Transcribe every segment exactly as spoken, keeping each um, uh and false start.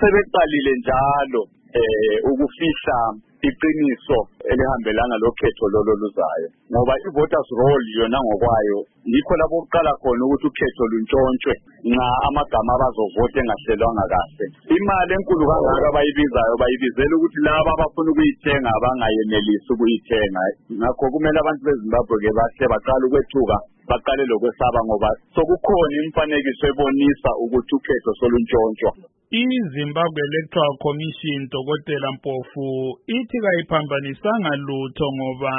sebeqalile njalo eh ukufihla iqiniso elihambelana lokhetho lolo luzayo ngoba i-voters roll yona ngokwayo yikho lapho uqala khona ukuthi ukhetho luntshontshwe nxa amagama abazovota engahlelwanga kahle. Imali enkulu kangaka abayibizayo bayibizela ukuthi laba abafuna ukuyithenga abangayenelisi ukuyithenga. Ngakho kumele abantu beZimbabwe ke bahle baqala ukwethuka baqale lokwesaba ngoba sokukhona imfanekiso ebonisa ukuthi ukhetho soluntshontshwa. I-Zimbabwe Electoral Commission Dokotela Mpofu ithi kayiphambanisanga lutho ngoba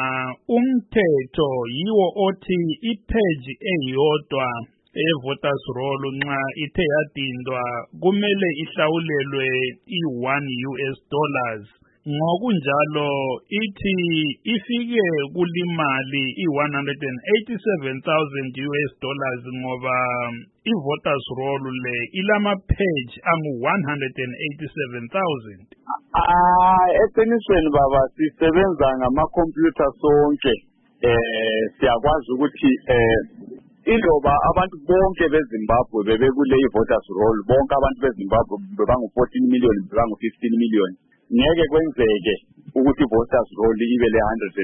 umthetho yiwo othi ipage eyodwa e-voters roll nxa ithe yadindwa kumele ihlawulelwe i-one U S dollars. Ngokunjalo ithi ifike kulimali i-one hundred eighty-seven thousand U S dollars ngoba i-voters roll le ilama page angu-one hundred eighty-seven thousand. Ah, eqinisweni baba sisebenza ngama-computer sonke. Eh siyakwazi ukuthi eh iloba abantu bonke beZimbabwe bebekule i-voters roll, bonke abantu beZimbabwe bebangu fourteen million bebangu fifteen million. Ngeke kwenzeke ukuthi voters roll ibe le one hundred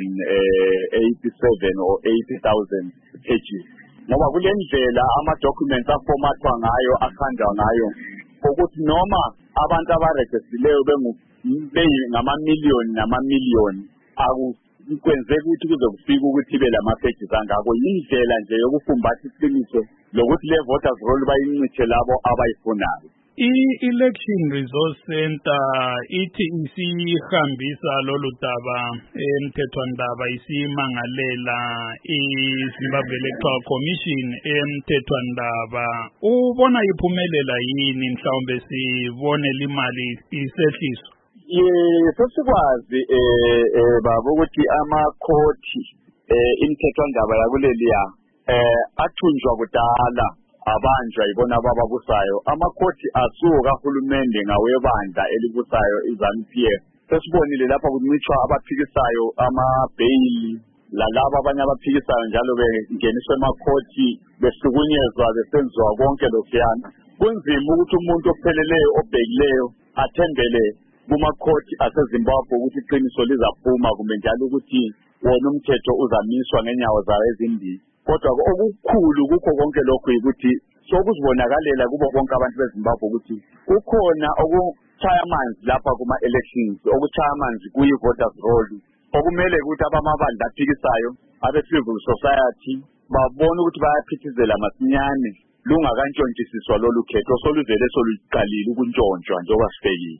eighty-seven or eighty thousand pages ngoba kule ndlela ama documents aformatwa ngayo akhandwa ngayo ukuthi noma abantu abaregistreleyo bengu ngama million nama million akukwenzeka ukuthi kuze kufike ukuthi ibe lama pages angako. Indlela nje yokufumbatha iqiniso lokuthi le voters roll bayincithe labo abayifunayo. I-Election Resource Center ithi isihambisa lolu daba emthethwandaba isimangalela i-Zimbabwe Electoral Commission emthethwandaba. Ubona iphumelela yini mhlawumbe sibone limali isehliswa? Ye sesikwazi eh baba ukuthi amakhothi eh imthethwandaba yakuleliya eh athunjwa kudala abanjwa ibona ababusayo. Amakhothi asuka kahulumende ngawebandla elibusayo iZANU-P F. Sesibonile lapha kuncitshwa abaphikisayo ama-bail lalabo abanye abaphikisayo njalo bengeniswe emakhothi behlukunyezwa besenziwa konke lokuyana. Kunzima ukuthi umuntu opheleleyo obhekileyo athembele kumakhothi aseZimbabwe ukuthi iqiniso lizaphuma kumbe njalo ukuthi wona umthetho uzamiswa ngenyawo zayo ezimbili. Kodwa okukhulu kukho konke lokho ukuthi sokuzibonakalela kubo bonke abantu beZimbabwe ukuthi ukhona okuchaya amanzi lapha kuma elections, okuchaya amanzi kuyi voters roll okumele ukuthi abamabandla aphikisayo abe civil society babone ukuthi bayaphithizela masinyane lungakantshontshisiswa lolu khetho soluvele soluqalile ukuntshontshwa njengoba sifekile.